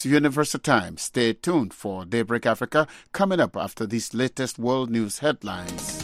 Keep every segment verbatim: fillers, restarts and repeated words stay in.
Universal Time. Stay tuned for Daybreak Africa coming up after these latest world news headlines.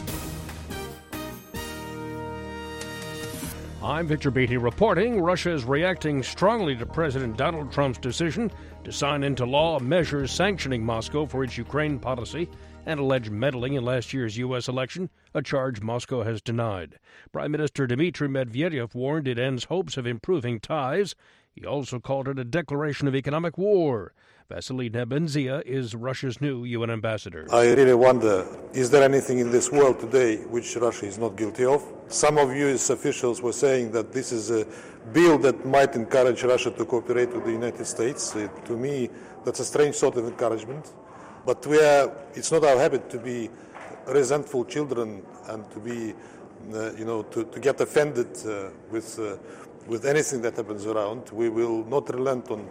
I'm Victor Beatty reporting. Russia is reacting strongly to President Donald Trump's decision to sign into law measures sanctioning Moscow for its Ukraine policy and alleged meddling in last year's U S election, a charge Moscow has denied. Prime Minister Dmitry Medvedev warned it ends hopes of improving ties. He also called it a declaration of economic war. Vasily Nebenzia is Russia's new U N ambassador. I really wonder, is there anything in this world today which Russia is not guilty of? Some of U S officials were saying that this is a bill that might encourage Russia to cooperate with the United States. Uh, to me, that's a strange sort of encouragement. But we are, it's not our habit to be resentful children and to be, uh, you know, to, to get offended uh, with uh, with anything that happens around. We will not relent on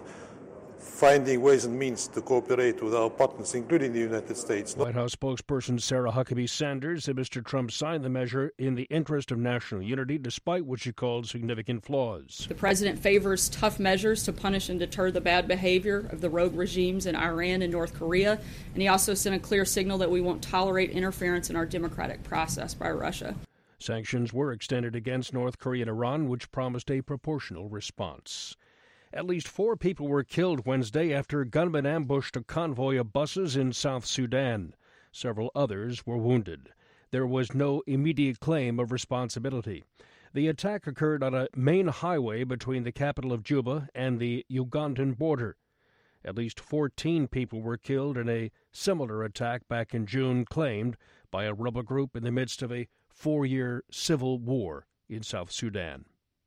finding ways and means to cooperate with our partners, including the United States. White House spokesperson Sarah Huckabee Sanders said Mister Trump signed the measure in the interest of national unity, despite what she called significant flaws. The president favors tough measures to punish and deter the bad behavior of the rogue regimes in Iran and North Korea, and he also sent a clear signal that we won't tolerate interference in our democratic process by Russia. Sanctions were extended against North Korea and Iran, which promised a proportional response. At least four people were killed Wednesday after gunmen ambushed a convoy of buses in South Sudan. Several others were wounded. There was no immediate claim of responsibility. The attack occurred on a main highway between the capital of Juba and the Ugandan border. At least fourteen people were killed in a similar attack back in June, claimed by a rebel group in the midst of a four-year civil war in South Sudan.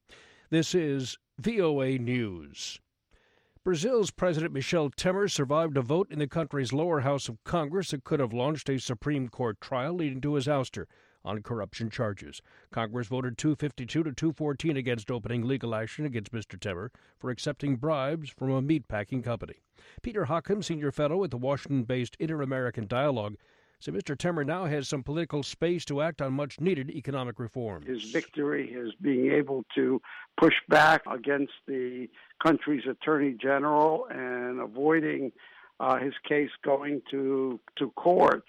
This is V O A News. Brazil's President Michel Temer survived a vote in the country's lower house of Congress that could have launched a Supreme Court trial leading to his ouster on corruption charges. Congress voted two fifty-two to two fourteen against opening legal action against Mister Temer for accepting bribes from a meatpacking company. Peter Hockham, senior fellow at the Washington-based Inter-American Dialogue, so Mister Temer now has some political space to act on much-needed economic reform. His victory is being able to push back against the country's attorney general and avoiding uh, his case going to, to court.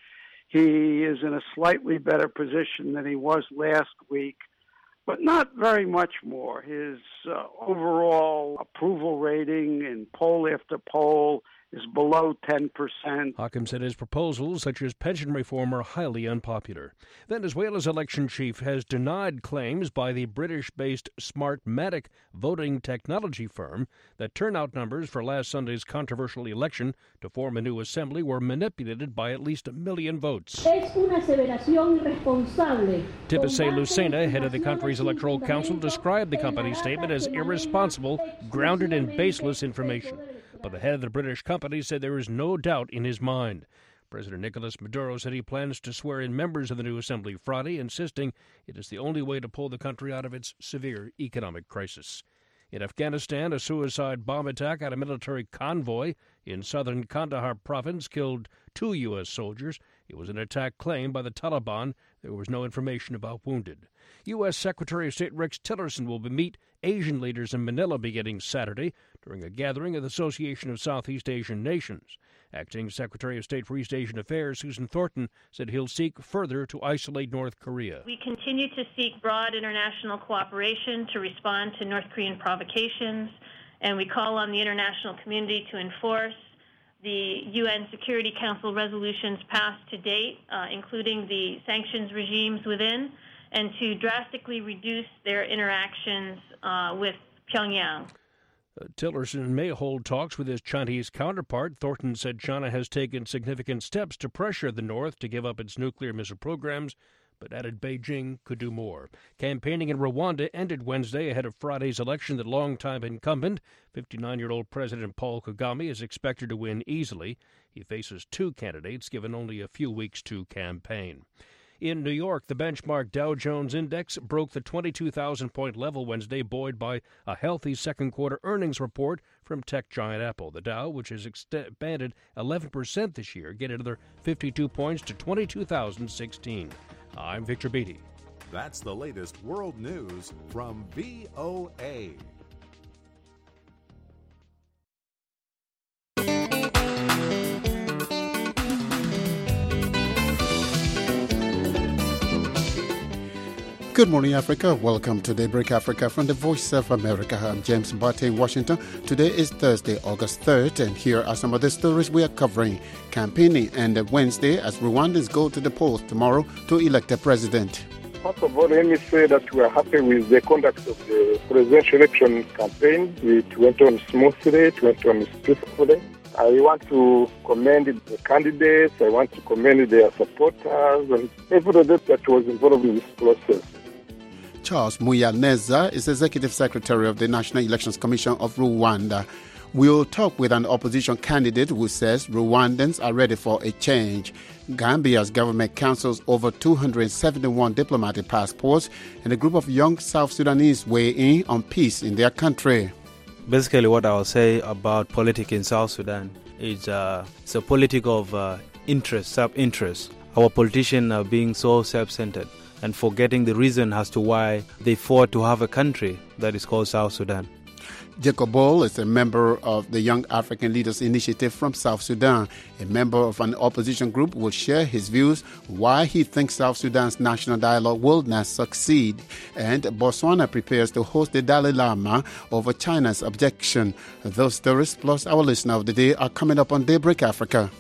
He is in a slightly better position than he was last week, but not very much more. His uh, overall approval rating in poll after poll is below ten percent. Hockham said his proposals, such as pension reform, are highly unpopular. Venezuela's election chief has denied claims by the British-based Smartmatic voting technology firm that turnout numbers for last Sunday's controversial election to form a new assembly were manipulated by at least a million votes. Es una aseveración irresponsable. Tipase Lucena, head of the country's electoral council, described the company's statement as irresponsible, grounded in baseless information. But the head of the British company said there is no doubt in his mind. President Nicolas Maduro said he plans to swear in members of the new assembly Friday, insisting it is the only way to pull the country out of its severe economic crisis. In Afghanistan, a suicide bomb attack at a military convoy in southern Kandahar province killed two U S soldiers. It was an attack claimed by the Taliban. There was no information about wounded. U S. Secretary of State Rex Tillerson will meet Asian leaders in Manila beginning Saturday during a gathering of the Association of Southeast Asian Nations. Acting Secretary of State for East Asian Affairs Susan Thornton said he'll seek further to isolate North Korea. We continue to seek broad international cooperation to respond to North Korean provocations, and we call on the international community to enforce the U N Security Council resolutions passed to date, uh, including the sanctions regimes within, and to drastically reduce their interactions uh, with Pyongyang. Uh, Tillerson may hold talks with his Chinese counterpart. Thornton said China has taken significant steps to pressure the North to give up its nuclear missile programs, but added Beijing could do more. Campaigning in Rwanda ended Wednesday ahead of Friday's election. The longtime incumbent, fifty-nine-year-old President Paul Kagame, is expected to win easily. He faces two candidates, given only a few weeks to campaign. In New York, the benchmark Dow Jones Index broke the twenty-two thousand point level Wednesday, buoyed by a healthy second-quarter earnings report from tech giant Apple. The Dow, which has expanded eleven percent this year, gained another fifty-two points to twenty-two thousand sixteen. I'm Victor Beatty. That's the latest world news from V O A. Good morning, Africa. Welcome to Daybreak Africa from the Voice of America. I'm James Mbate in Washington. Today is Thursday, August third, and here are some of the stories we are covering. Campaigning ended Wednesday as Rwandans go to the polls tomorrow to elect a president. First of all, let me say that we are happy with the conduct of the presidential election campaign. It went on smoothly, it went on peacefully. I want to commend the candidates, I want to commend their supporters, and everybody that was involved in this process. Charles Munyaneza is Executive Secretary of the National Elections Commission of Rwanda. We'll talk with an opposition candidate who says Rwandans are ready for a change. Gambia's government cancels over two hundred seventy-one diplomatic passports, and a group of young South Sudanese weigh in on peace in their country. Basically, what I'll say about politics in South Sudan is uh, it's a politic of uh, interest, self-interest. Our politicians are being so self-centered and forgetting the reason as to why they fought to have a country that is called South Sudan. Jacob Ball is a member of the Young African Leaders Initiative from South Sudan. A member of an opposition group will share his views why he thinks South Sudan's national dialogue will not succeed. And Botswana prepares to host the Dalai Lama over China's objection. Those stories plus our listener of the day are coming up on Daybreak Africa.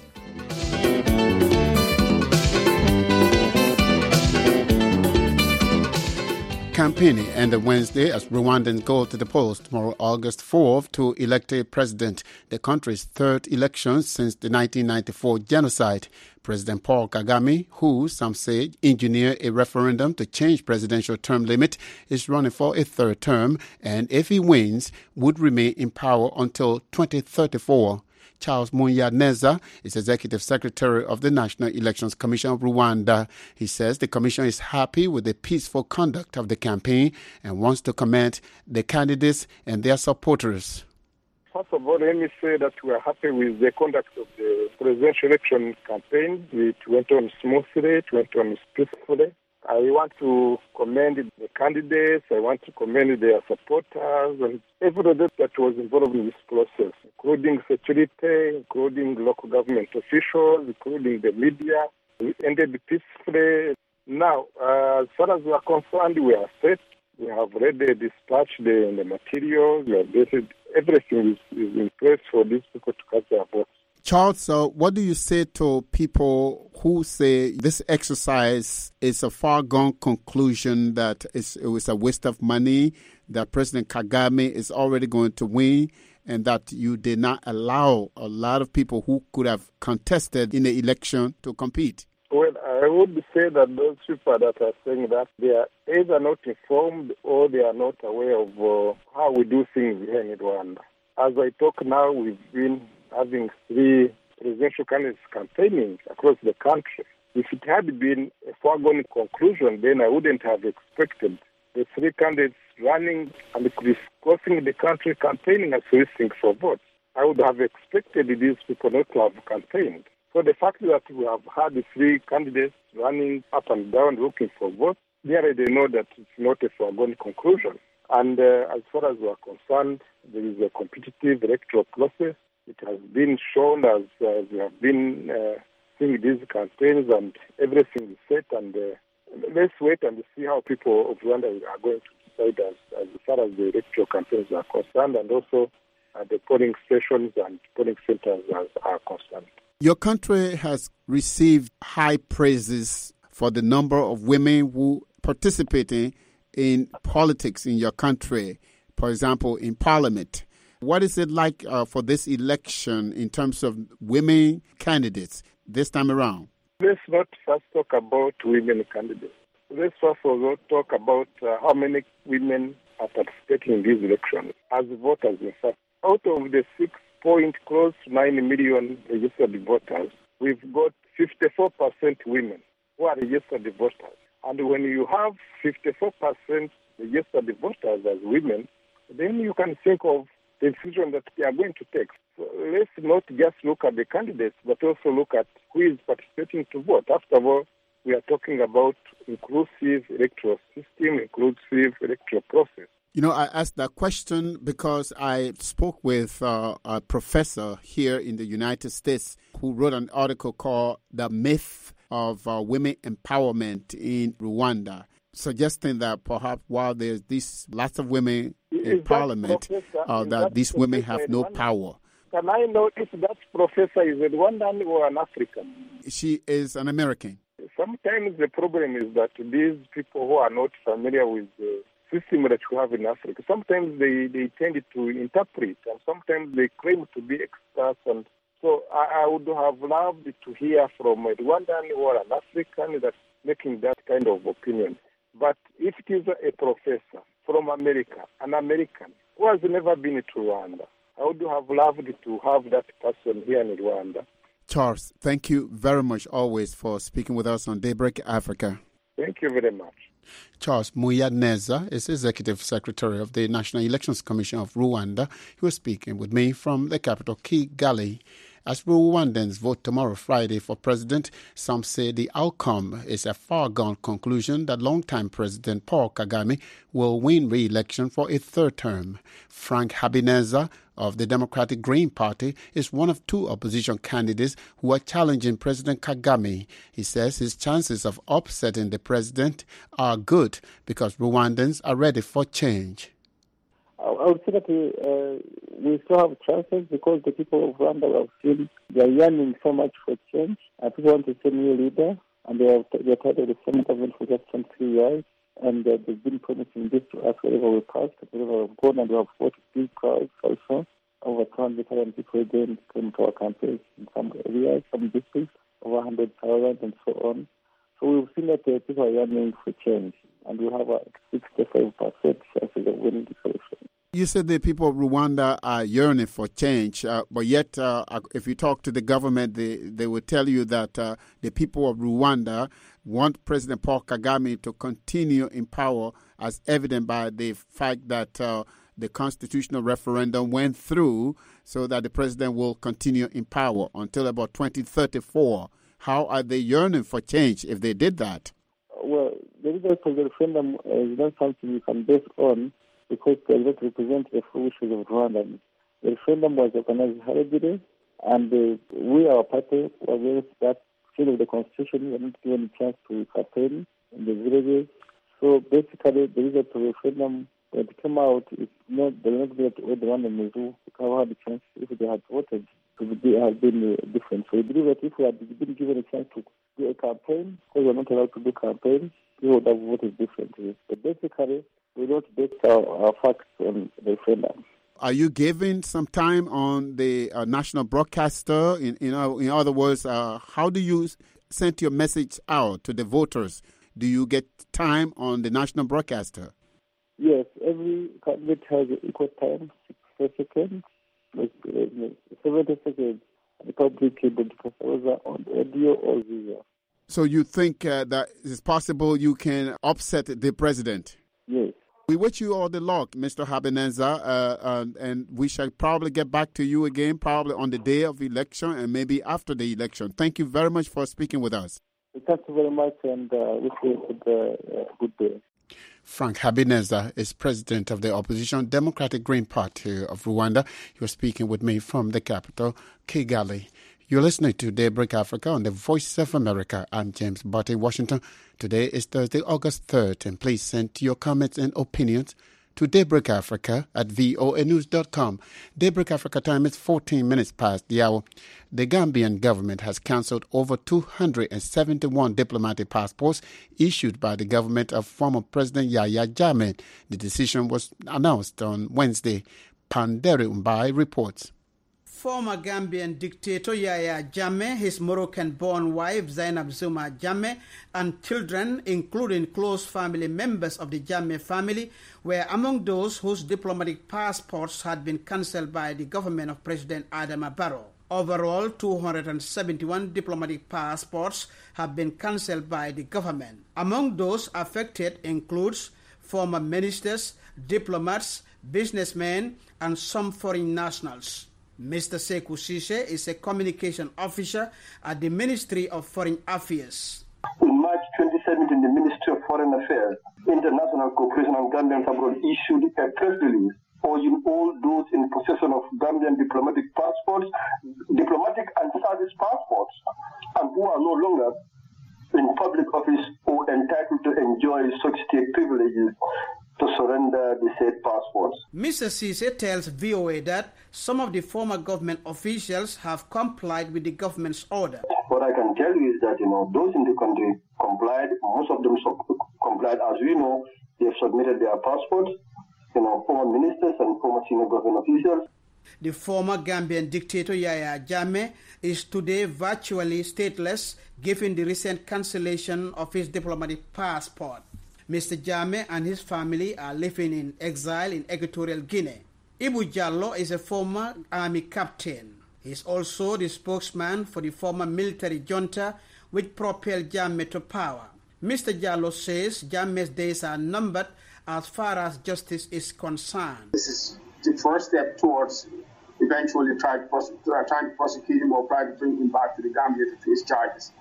Campaigning ended Wednesday as Rwandans go to the polls tomorrow, August fourth, to elect a president, the country's third election since the nineteen ninety-four genocide. President Paul Kagame, who some say engineered a referendum to change presidential term limit, is running for a third term, and if he wins, would remain in power until twenty thirty-four. Charles Munyaneza is Executive Secretary of the National Elections Commission of Rwanda. He says the commission is happy with the peaceful conduct of the campaign and wants to commend the candidates and their supporters. First of all, let me say that we are happy with the conduct of the presidential election campaign. It went on smoothly, it went on peacefully. I want to commend the candidates, I want to commend their supporters, and everybody that was involved in this process, including security, including local government officials, including the media. We ended peacefully. Now, uh, as far as we are concerned, we are set. We have already dispatched the, the materials. We have getting everything is, is in place for these people to cast their votes. Charles, uh, what do you say to people who say this exercise is a far-gone conclusion, that it's, it was a waste of money, that President Kagame is already going to win, and that you did not allow a lot of people who could have contested in the election to compete? Well, I would say that those people that are saying that, they are either not informed or they are not aware of uh, how we do things here in Rwanda. As I talk now, we've been having three presidential candidates campaigning across the country. If it had been a foregone conclusion, then I wouldn't have expected the three candidates running and crossing the country campaigning and soliciting for votes. I would have expected these people not to have campaigned. So the fact that we have had the three candidates running up and down looking for votes, there they know that it's not a foregone conclusion. And uh, as far as we are concerned, there is a competitive electoral process. It has been shown as uh, we have been uh, seeing these campaigns, and everything is set. And uh, let's wait and see how people of Rwanda are going to decide as, as far as the electoral campaigns are concerned, and also uh, the polling stations and polling centers are, are concerned. Your country has received high praises for the number of women who participating in politics in your country, for example, in parliament. What is it like uh, for this election in terms of women candidates this time around? Let's not first talk about women candidates. Let's first of all talk about uh, how many women are participating in these elections as voters. In fact, out of the six point close to nine million registered voters, we've got fifty-four percent women who are registered voters. And when you have fifty-four percent registered voters as women, then you can think of the decision that they are going to take. So let's not just look at the candidates, but also look at who is participating to vote. After all, we are talking about inclusive electoral system, inclusive electoral process. You know, I asked that question because I spoke with uh, a professor here in the United States who wrote an article called The Myth of uh, Women Empowerment in Rwanda. suggesting that perhaps while there's this lots of women Is in that Parliament, professor- uh, is that that these women have professor no Rwanda? power. Can I know if that professor is a Rwandan or an African? She is an American. Sometimes the problem is that these people who are not familiar with the system that we have in Africa, sometimes they, they tend to interpret, and sometimes they claim to be experts. And so I, I would have loved to hear from a Rwandan or an African that's making that kind of opinion. But if it is a professor from America, an American who has never been to Rwanda, I would have loved to have that person here in Rwanda. Charles, thank you very much always for speaking with us on Daybreak Africa. Thank you very much. Charles Muyaneza is Executive Secretary of the National Elections Commission of Rwanda. He was speaking with me from the capital, Kigali. As Rwandans vote tomorrow, Friday, for president, some say the outcome is a far-gone conclusion that longtime President Paul Kagame will win re-election for a third term. Frank Habineza of the Democratic Green Party is one of two opposition candidates who are challenging President Kagame. He says his chances of upsetting the president are good because Rwandans are ready for change. I would say that uh, we still have chances because the people of Rwanda have seen they are yearning so much for change. Uh, people want to see a new leader, and they are they're tired of the same government for just twenty-three years. And uh, they've been promising this to us wherever we passed, wherever we've gone, and we have fought big crowds also. Over two hundred thousand people again came to our campaigns in some areas, some districts, over one hundred thousand, and so on. So we've seen that uh, people are yearning for change, and we have a sixty-five percent chances of winning this election. You said the people of Rwanda are yearning for change, uh, but yet uh, if you talk to the government, they, they will tell you that uh, the people of Rwanda want President Paul Kagame to continue in power, as evident by the fact that uh, the constitutional referendum went through, so that the president will continue in power until about twenty thirty-four. How are they yearning for change if they did that? Well, the result of the referendum is not something you can base on, because they do not represent the full wishes of Rwandans. The referendum was organized hurriedly, and uh, we, our party, were against that change of the constitution. We were not given a chance to campaign in the villages. So basically, the result of the referendum, when it came out, is not, they were not able to order Rwandans who had a chance if they had voted. It would have been uh, different. So we believe that if we had been given a chance to do a campaign, because we're not allowed to do campaigns, we would have voted differently. But basically, we don't base our, our facts on the referendum. Are you giving some time on the uh, national broadcaster? In, in, uh, in other words, uh, how do you send your message out to the voters? Do you get time on the national broadcaster? Yes, every candidate has equal time, sixty seconds, like, uh, seventy seconds. The public able to pass on audio or video. So you think uh, that it's possible you can upset the president? Yes. We wish you all the luck, Mister Habineza, uh, uh, and we shall probably get back to you again, probably on the day of election and maybe after the election. Thank you very much for speaking with us. Thank you very much, and uh, wish you a good, uh, good day. Frank Habineza is president of the opposition Democratic Green Party of Rwanda. He was speaking with me from the capital, Kigali. You're listening to Daybreak Africa on the Voice of America. I'm James Butte, Washington. Today is Thursday, August third, and please send your comments and opinions to Daybreak Africa at voa news dot com. Daybreak Africa time is fourteen minutes past the hour. The Gambian government has cancelled over two hundred seventy-one diplomatic passports issued by the government of former President Yahya Jammeh. The decision was announced on Wednesday. Panderi Umbai reports. Former Gambian dictator Yahya Jammeh, his Moroccan-born wife Zainab Zuma Jammeh, and children, including close family members of the Jammeh family, were among those whose diplomatic passports had been cancelled by the government of President Adama Barrow. Overall, two hundred seventy-one diplomatic passports have been cancelled by the government. Among those affected includes former ministers, diplomats, businessmen, and some foreign nationals. Mister Sekou Cisse is a communication officer at the Ministry of Foreign Affairs. In March twenty seventeen, the Ministry of Foreign Affairs, International Cooperation and Gambians Abroad issued a press release urging all those in possession of Gambian diplomatic passports, diplomatic and service passports, and who are no longer in public office or entitled to enjoy such state privileges to surrender the said passports. Mister Cisse tells V O A that some of the former government officials have complied with the government's order. What I can tell you is that, you know, those in the country complied, most of them complied. As we know, they've submitted their passports, you know, former ministers and former senior government officials. The former Gambian dictator Yahya Jammeh is today virtually stateless, given the recent cancellation of his diplomatic passport. Mister Jammeh and his family are living in exile in Equatorial Guinea. Ibu Jallo is a former army captain. He is also the spokesman for the former military junta which propelled Jammeh to power. Mister Jallo says Jammeh's days are numbered as far as justice is concerned. This is the first step towards eventually trying to, prosecute, trying to prosecute him or trying to bring him back to the Gambia to face charges.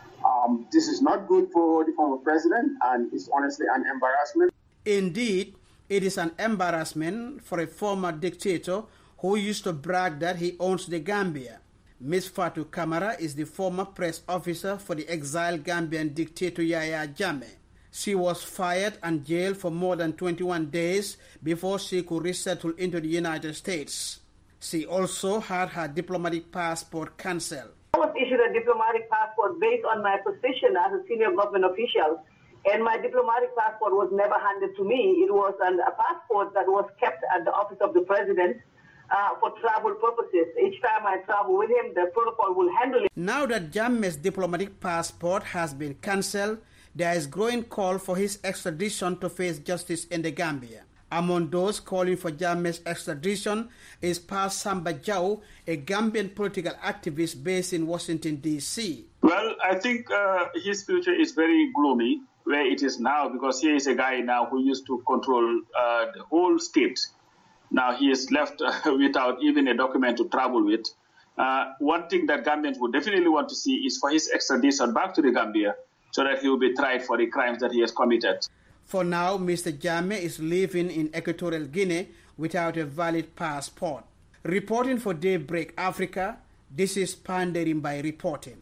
Um, this is not good for the former president, and it's honestly an embarrassment. Indeed, it is an embarrassment for a former dictator who used to brag that he owns the Gambia. Miz Fatou Camara is the former press officer for the exiled Gambian dictator Yahya Jammeh. She was fired and jailed for more than twenty-one days before she could resettle into the United States. She also had her diplomatic passport cancelled. I was issued a diplomatic passport based on my position as a senior government official, and my diplomatic passport was never handed to me. It was an, a passport that was kept at the office of the president uh, for travel purposes. Each time I travel with him, the protocol will handle it. Now that Jammeh's diplomatic passport has been cancelled, there is growing call for his extradition to face justice in the Gambia. Among those calling for Jammeh's extradition is Pa Samba Jaw, a Gambian political activist based in Washington, D C Well, I think uh, his future is very gloomy where it is now, because he is a guy now who used to control uh, the whole state. Now he is left uh, without even a document to travel with. Uh, one thing that Gambians would definitely want to see is for his extradition back to the Gambia so that he will be tried for the crimes that he has committed. For now, Mister Jammeh is living in Equatorial Guinea without a valid passport. Reporting for Daybreak Africa, this is Panderimbai reporting.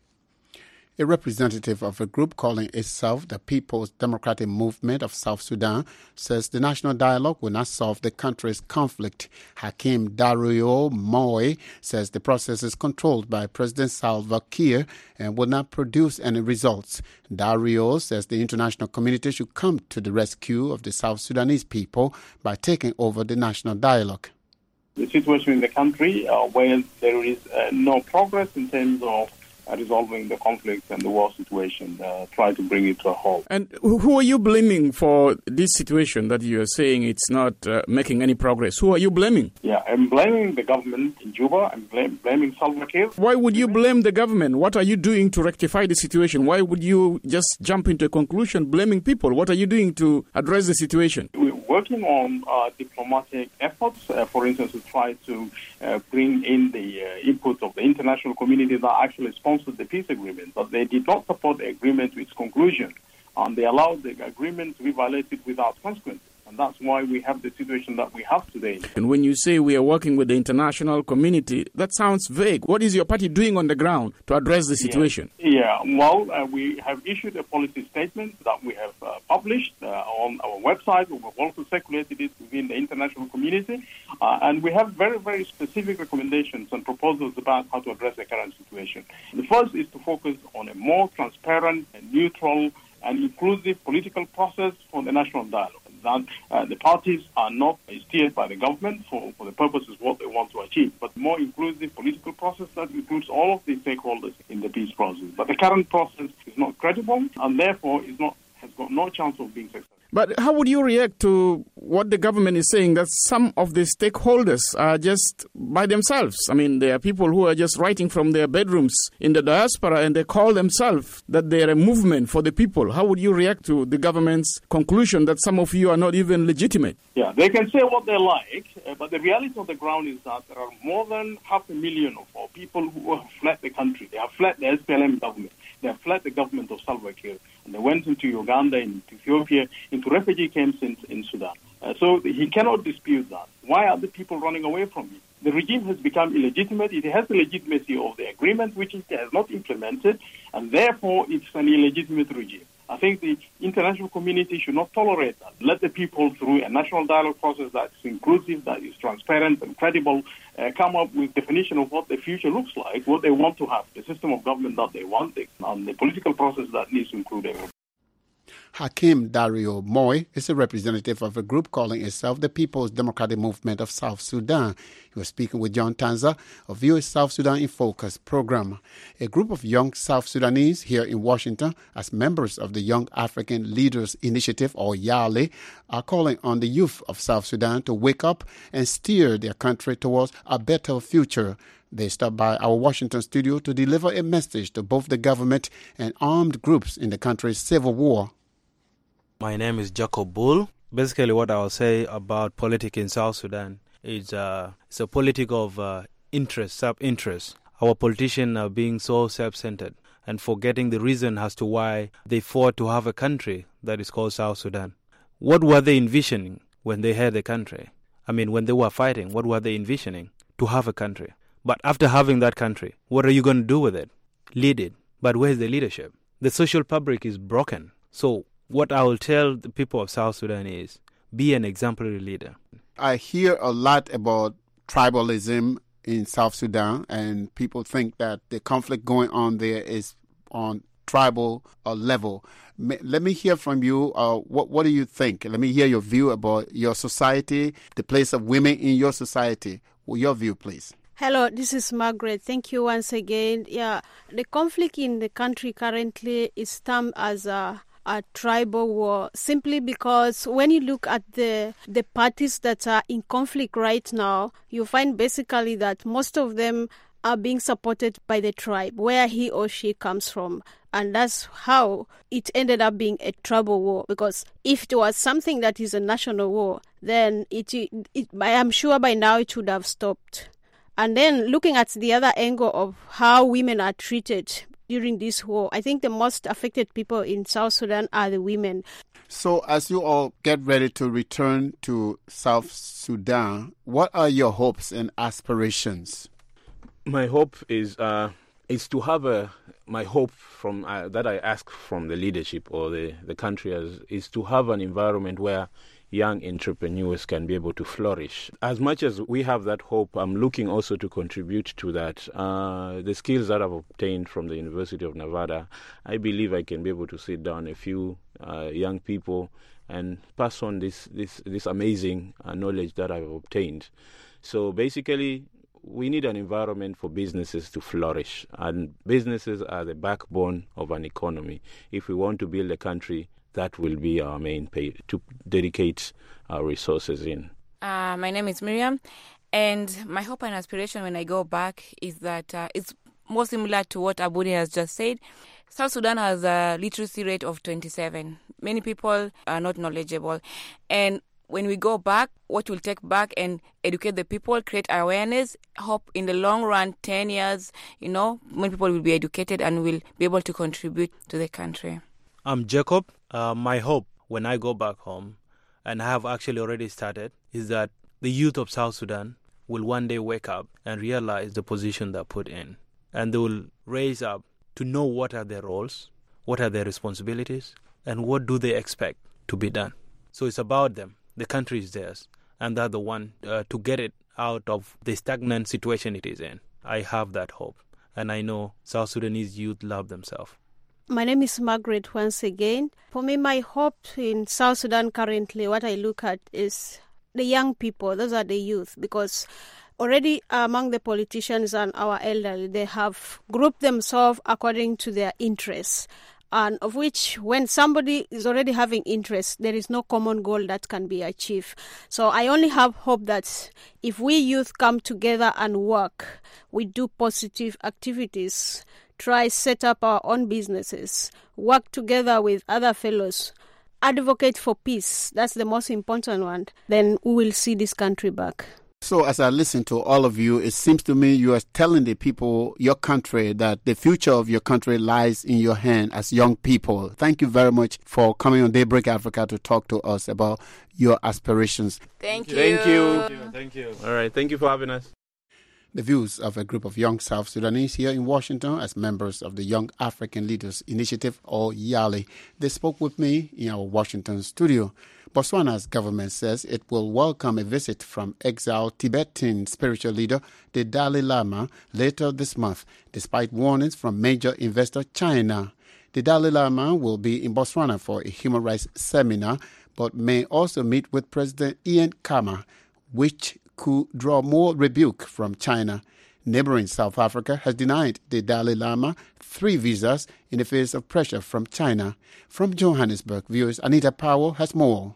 A representative of a group calling itself the People's Democratic Movement of South Sudan says the national dialogue will not solve the country's conflict. Hakim Dario Moy says the process is controlled by President Salva Kiir and will not produce any results. Dario says the international community should come to the rescue of the South Sudanese people by taking over the national dialogue. The situation in the country uh, where there is uh, no progress in terms of Uh, resolving the conflict and the war situation, uh, try to bring it to a halt. And who are you blaming for this situation that you are saying it's not uh, making any progress? Who are you blaming? Yeah, I'm blaming the government in Juba. I'm blame, blaming Salva Kiir. Why would you blame the government? What are you doing to rectify the situation? Why would you just jump into a conclusion blaming people? What are you doing to address the situation? We're working on uh, diplomatic efforts, uh, for instance, to try to uh, bring in the uh, input of the international community that actually sponsored the peace agreement, but they did not support the agreement to its conclusion, and they allowed the agreement to be violated without consequences. And that's why we have the situation that we have today. And when you say we are working with the international community, that sounds vague. What is your party doing on the ground to address the situation? Yeah, yeah. well, uh, we have issued a policy statement that we have uh, published uh, on our website. We've also circulated it within the international community. Uh, and we have very, very specific recommendations and proposals about how to address the current situation. The first is to focus on a more transparent and neutral and inclusive political process for the national dialogue. That uh, the parties are not steered by the government for, for the purposes of what they want to achieve, but more inclusive political process that includes all of the stakeholders in the peace process. But the current process is not credible and therefore is not has got no chance of being successful. But how would you react to what the government is saying, that some of the stakeholders are just by themselves? I mean, there are people who are just writing from their bedrooms in the diaspora and they call themselves that they are a movement for the people. How would you react to the government's conclusion that some of you are not even legitimate? Yeah, they can say what they like, uh, but the reality of the ground is that there are more than half a million of our people who have fled the country. They have fled the S P L M government. They have fled the government of Salva Kiir. And they went into Uganda, into Ethiopia, into refugee camps in, in Sudan. Uh, so he cannot dispute that. Why are the people running away from him? the regime has become illegitimate. It has the legitimacy of the agreement, which it has not implemented, and therefore it's an illegitimate regime. I think the international community should not tolerate that. Let the people, through a national dialogue process that is inclusive, that is transparent and credible, uh, come up with definition of what the future looks like, what they want to have, the system of government that they want, and the political process that needs to include everyone. Hakim Dario Moy is a representative of a group calling itself the People's Democratic Movement of South Sudan. He was speaking with John Tanza of V O A South Sudan in Focus program. A group of young South Sudanese here in Washington, as members of the Young African Leaders Initiative, or YALI, are calling on the youth of South Sudan to wake up and steer their country towards a better future. They stopped by our Washington studio to deliver a message to both the government and armed groups in the country's civil war. My name is Jacob Bull. Basically, what I'll say about politics in South Sudan is uh, it's a politic of uh, interest, self-interest. Our politicians are being so self-centered and forgetting the reason as to why they fought to have a country that is called South Sudan. What were they envisioning when they had a country? I mean, when they were fighting, what were they envisioning? To have a country. But after having that country, what are you going to do with it? Lead it. But where's the leadership? The social fabric is broken. So what I will tell the people of South Sudan is, be an exemplary leader. I hear a lot about tribalism in South Sudan, and people think that the conflict going on there is on tribal uh, level. Let me hear from you. Uh, what, what do you think? Let me hear your view about your society, the place of women in your society. Well, your view, please. Hello, this is Margaret. Thank you once again. Yeah, the conflict in the country currently is termed as a a tribal war, simply because when you look at the the parties that are in conflict right now, you find basically that most of them are being supported by the tribe, where he or she comes from. And that's how it ended up being a tribal war, because if it was something that is a national war, then it, it I'm sure by now it would have stopped. And then looking at the other angle of how women are treated during this war, I think the most affected people in South Sudan are the women. So as you all get ready to return to South Sudan, what are your hopes and aspirations? My hope is uh, is to have a, my hope from uh, that I ask from the leadership or the, the country as, is to have an environment where young entrepreneurs can be able to flourish. As much as we have that hope, I'm looking also to contribute to that. Uh, the skills that I've obtained from the University of Nevada, I believe I can be able to sit down a few uh, young people and pass on this this, this amazing uh, knowledge that I've obtained. So basically, we need an environment for businesses to flourish, and businesses are the backbone of an economy. If we want to build a country, that will be our main pay to dedicate our resources in. Uh, my name is Miriam, and my hope and aspiration when I go back is that uh, it's more similar to what Abudi has just said. South Sudan has a literacy rate of twenty-seven. Many people are not knowledgeable. And when we go back, what we'll take back and educate the people, create awareness, hope in the long run, ten years, you know, many people will be educated and will be able to contribute to the country. I'm Jacob. Uh, my hope when I go back home, and I have actually already started, is that the youth of South Sudan will one day wake up and realize the position they're put in. And they will raise up to know what are their roles, what are their responsibilities, and what do they expect to be done. So it's about them. The country is theirs, and they're the one uh, to get it out of the stagnant situation it is in. I have that hope, and I know South Sudanese youth love themselves. My name is Margaret once again. For me, my hope in South Sudan currently, what I look at is the young people. Those are the youth, because already among the politicians and our elderly, they have grouped themselves according to their interests, and of which when somebody is already having interest, there is no common goal that can be achieved. So I only have hope that if we youth come together and work, we do positive activities, try set up our own businesses, work together with other fellows, advocate for peace, that's the most important one, then we will see this country back. So as I listen to all of you, it seems to me you are telling the people, your country, that the future of your country lies in your hand as young people. Thank you very much for coming on Daybreak Africa to talk to us about your aspirations. Thank you. Thank you. Thank you. Thank you. All right. Thank you for having us. The views of a group of young South Sudanese here in Washington as members of the Young African Leaders Initiative, or YALI. They spoke with me in our Washington studio. Botswana's government says it will welcome a visit from exiled Tibetan spiritual leader, the Dalai Lama, later this month, despite warnings from major investor China. The Dalai Lama will be in Botswana for a human rights seminar, but may also meet with President Ian Khama, which could draw more rebuke from China. Neighboring South Africa has denied the Dalai Lama three visas in the face of pressure from China. From Johannesburg, viewers Anita Powell has more.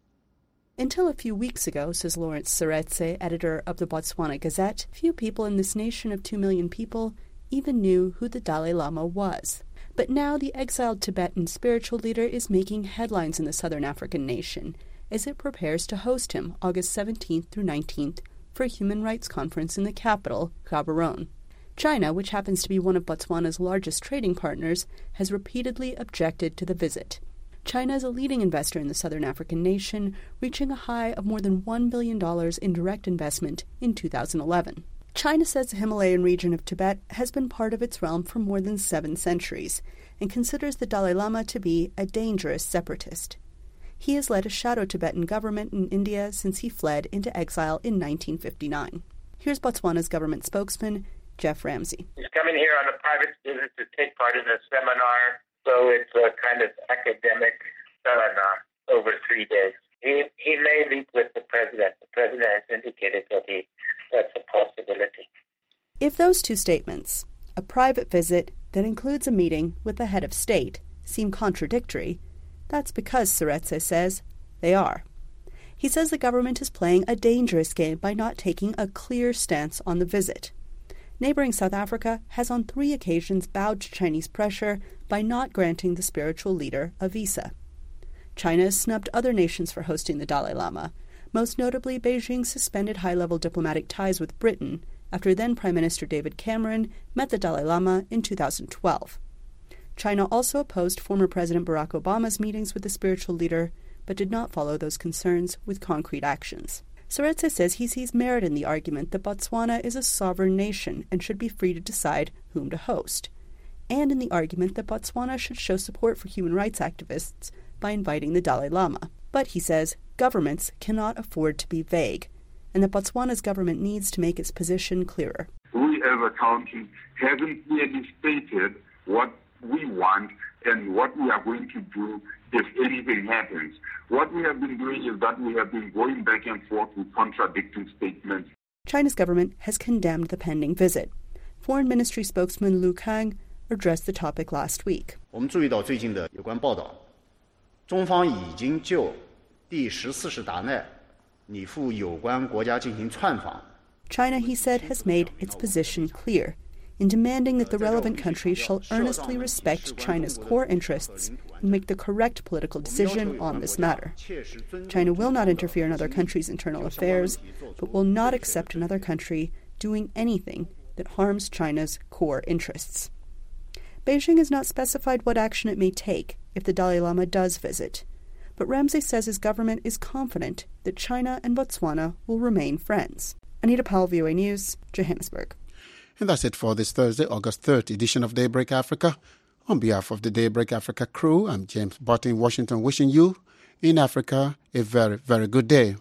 Until a few weeks ago, says Lawrence Seretse, editor of the Botswana Gazette, few people in this nation of two million people even knew who the Dalai Lama was. But now the exiled Tibetan spiritual leader is making headlines in the southern African nation as it prepares to host him August seventeenth through nineteenth for a human rights conference in the capital, Gaborone. China, which happens to be one of Botswana's largest trading partners, has repeatedly objected to the visit. China is a leading investor in the southern African nation, reaching a high of more than one billion dollars in direct investment in two thousand eleven. China says the Himalayan region of Tibet has been part of its realm for more than seven centuries and considers the Dalai Lama to be a dangerous separatist. He has led a shadow Tibetan government in India since he fled into exile in nineteen fifty-nine. Here's Botswana's government spokesman, Jeff Ramsey. He's coming here on a private visit to take part in a seminar, so it's a kind of academic seminar over three days. He, he may meet with the president. The president has indicated that he, that's a possibility. If those two statements, a private visit that includes a meeting with the head of state, seem contradictory, that's because, Seretse says, they are. He says the government is playing a dangerous game by not taking a clear stance on the visit. Neighboring South Africa has on three occasions bowed to Chinese pressure by not granting the spiritual leader a visa. China has snubbed other nations for hosting the Dalai Lama. Most notably, Beijing suspended high-level diplomatic ties with Britain after then Prime Minister David Cameron met the Dalai Lama in two thousand twelve. China also opposed former President Barack Obama's meetings with the spiritual leader, but did not follow those concerns with concrete actions. Seretse says he sees merit in the argument that Botswana is a sovereign nation and should be free to decide whom to host, and in the argument that Botswana should show support for human rights activists by inviting the Dalai Lama. But, he says, governments cannot afford to be vague, and that Botswana's government needs to make its position clearer. We as a country haven't clearly stated what we want and what we are going to do if anything happens. What we have been doing is that we have been going back and forth with contradicting statements. China's government has condemned the pending visit. Foreign Ministry spokesman Lu Kang addressed the topic last week. 我们注意到最近的有关报道，中方已经就第十四次达赖拟赴有关国家进行串访。 China, he said, has made its position clear in demanding that the relevant countries shall earnestly respect China's core interests and make the correct political decision on this matter. China will not interfere in other countries' internal affairs, but will not accept another country doing anything that harms China's core interests. Beijing has not specified what action it may take if the Dalai Lama does visit, but Ramsey says his government is confident that China and Botswana will remain friends. Anita Powell, V O A News, Johannesburg. And that's it for this Thursday, August third edition of Daybreak Africa. On behalf of the Daybreak Africa crew, I'm James Butt in Washington, wishing you, in Africa, a very, very good day.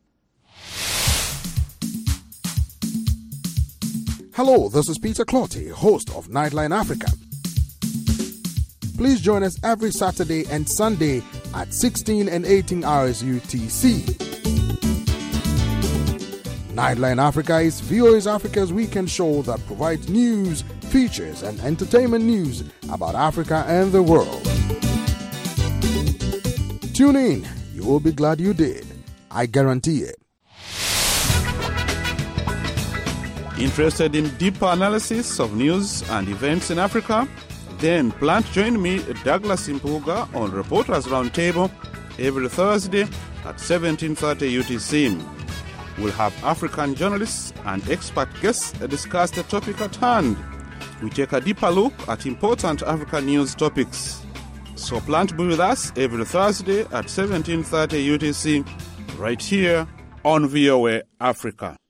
Hello, this is Peter Clotty, host of Nightline Africa. Please join us every Saturday and Sunday at sixteen and eighteen hours U T C. Nightline Africa is V O A's Africa's weekend show that provides news, features, and entertainment news about Africa and the world. Tune in. You will be glad you did. I guarantee it. Interested in deeper analysis of news and events in Africa? Then plan to join me, Douglas Impuga, on Reporters Roundtable every Thursday at seventeen thirty U T C. We'll have African journalists and expert guests discuss the topic at hand. We take a deeper look at important African news topics. So plan to be with us every Thursday at seventeen thirty U T C, right here on V O A Africa.